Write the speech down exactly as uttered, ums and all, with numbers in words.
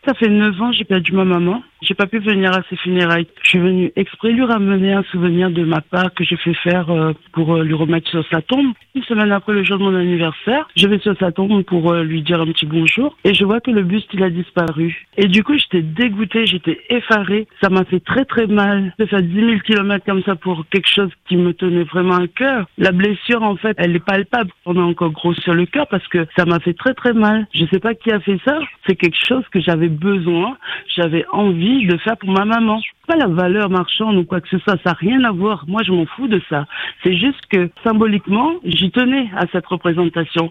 Ça fait neuf ans, j'ai perdu ma maman. J'ai pas pu venir à ses funérailles. Je suis venue exprès lui ramener un souvenir de ma part que j'ai fait faire euh, pour euh, lui remettre sur sa tombe. Une semaine après le jour de mon anniversaire, je vais sur sa tombe pour euh, lui dire un petit bonjour et je vois que le buste il a disparu. Et du coup, j'étais dégoûtée, j'étais effarée. Ça m'a fait très très mal de faire dix mille kilomètres comme ça pour quelque chose qui me tenait vraiment à cœur. La blessure, en fait, elle est palpable. On a encore gros sur le cœur parce que ça m'a fait très très mal. Je sais pas qui a fait ça. C'est quelque chose que j'avais besoin, j'avais envie de faire pour ma maman. Pas la valeur marchande ou quoi que ce soit, ça n'a rien à voir. Moi, je m'en fous de ça. C'est juste que symboliquement, j'y tenais à cette représentation.